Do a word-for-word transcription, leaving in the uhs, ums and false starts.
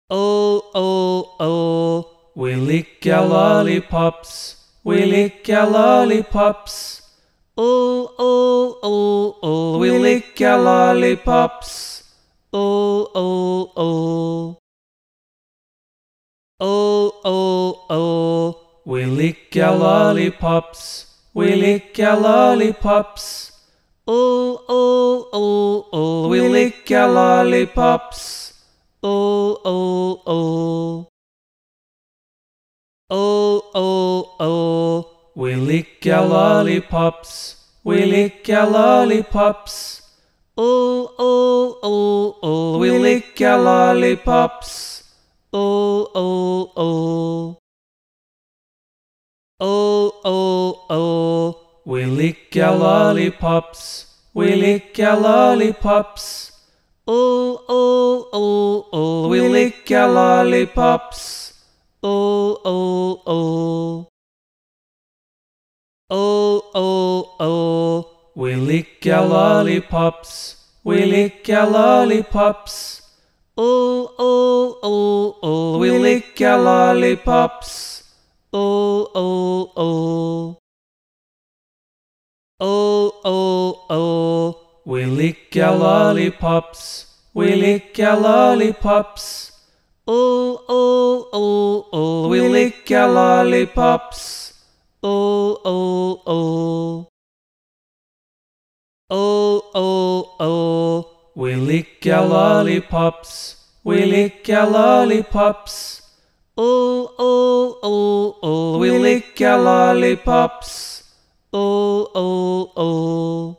Oh, oh, oh, we lick our lollipops, we lick our lollipops. Oh, oh, oh, oh, we lick our lollipops. Oh, oh, oh. Oh, oh, oh, we lick our lollipops, we lick our lollipops. Oh, oh, oh, oh, we lick our lollipops. Oh, oh, oh. Oh, oh, oh, we lick our lollipops, we lick our lollipops. Oh, oh, oh, oh, we lick our lollipops. Oh, oh, oh. Oh, oh, oh, we lick our lollipops, we lick our lollipops. Oh, oh, oh, oh, we lick our lollipops. Oh, oh, oh. Oh, oh, oh, we lick our lollipops, we lick our lollipops. Oh, oh, oh, oh, we lick our lollipops. Oh, oh, oh. Oh, oh, oh, we lick our lollipops, we lick our lollipops. Oh, oh, oh, oh, we lick our lollipops. Oh, oh, oh. Oh, oh, oh, we lick our lollipops, we lick our lollipops. Oh, oh, oh, oh, we lick our lollipops. Oh, oh, oh.